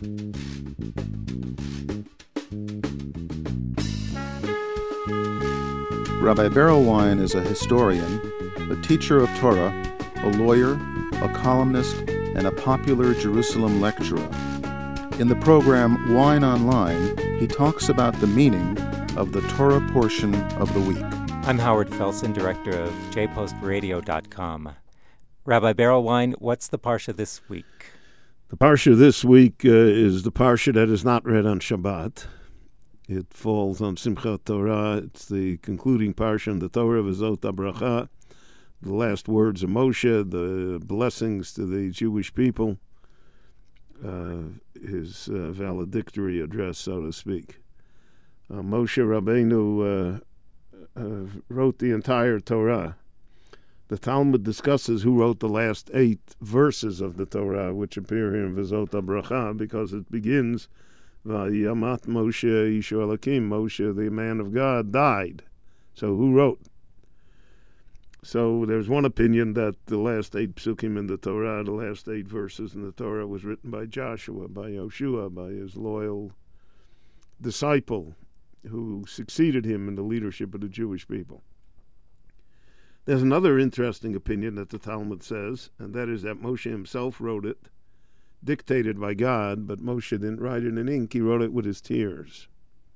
Rabbi Berelwein is a historian, a teacher of Torah, a lawyer, a columnist, and a popular Jerusalem lecturer. In the program Wine Online, he talks about the meaning of the Torah portion of the week. I'm Howard Felsen, director of jpostradio.com. Rabbi Berelwein, what's the Parsha this week? The Parsha this week is the Parsha that is not read on Shabbat. It falls on Simchat Torah. It's the concluding Parsha in the Torah, V'zot HaBracha, the last words of Moshe, the blessings to the Jewish people, his valedictory address, so to speak. Moshe Rabbeinu wrote the entire Torah. The Talmud discusses who wrote the last 8 verses of the Torah, which appear here in V'zot HaBracha, because it begins, Vayamat Moshe Ish Elokim, Moshe, the man of God, died. So who wrote? So there's one opinion that the last 8 psukim in the Torah, the last 8 verses in the Torah, was written by Joshua, by Yoshua, by his loyal disciple who succeeded him in the leadership of the Jewish people. There's another interesting opinion that the Talmud says, and that is that Moshe himself wrote it, dictated by God, but Moshe didn't write it in ink, he wrote it with his tears.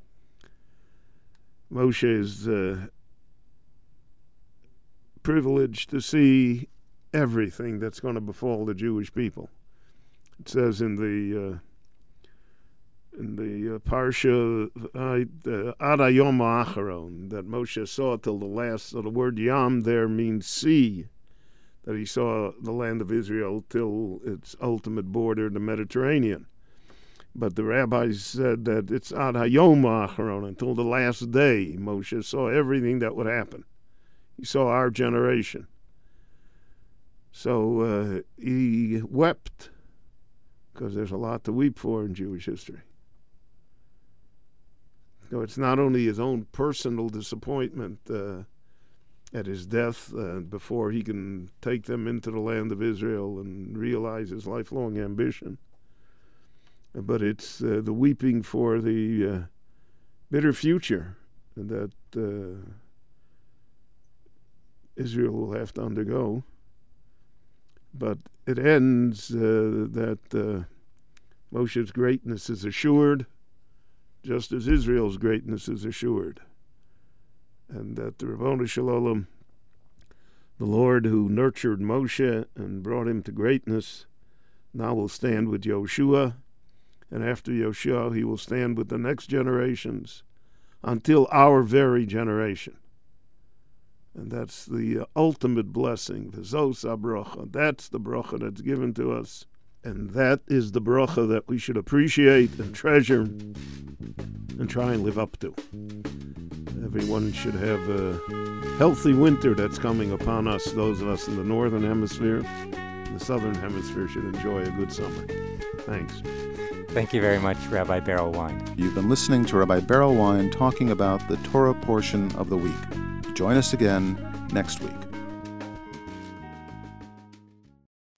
Moshe is privileged to see everything that's going to befall the Jewish people. It says in the Parsha Ad Hayom Ha'acharon that Moshe saw till the last. So the word Yam there means sea, that he saw the land of Israel till its ultimate border, the Mediterranean. But the rabbis said that it's Ad Hayom Ha'acharon, until the last day. Moshe saw everything that would happen. He saw our generation. So he wept, because there's a lot to weep for in Jewish history. So it's not only his own personal disappointment at his death before he can take them into the land of Israel and realize his lifelong ambition, but it's the weeping for the bitter future that Israel will have to undergo. But it ends that Moshe's greatness is assured, just as Israel's greatness is assured. And that the Ribono Shel Olam, the Lord who nurtured Moshe and brought him to greatness, now will stand with Yoshua, and after Yoshua he will stand with the next generations until our very generation. And that's the ultimate blessing, V'zos HaBracha. That's the bracha that's given to us. And that is the bracha that we should appreciate and treasure and try and live up to. Everyone should have a healthy winter that's coming upon us. Those of us in the northern hemisphere, the southern hemisphere should enjoy a good summer. Thanks. Thank you very much, Rabbi Berelwein. You've been listening to Rabbi Berelwein talking about the Torah portion of the week. Join us again next week.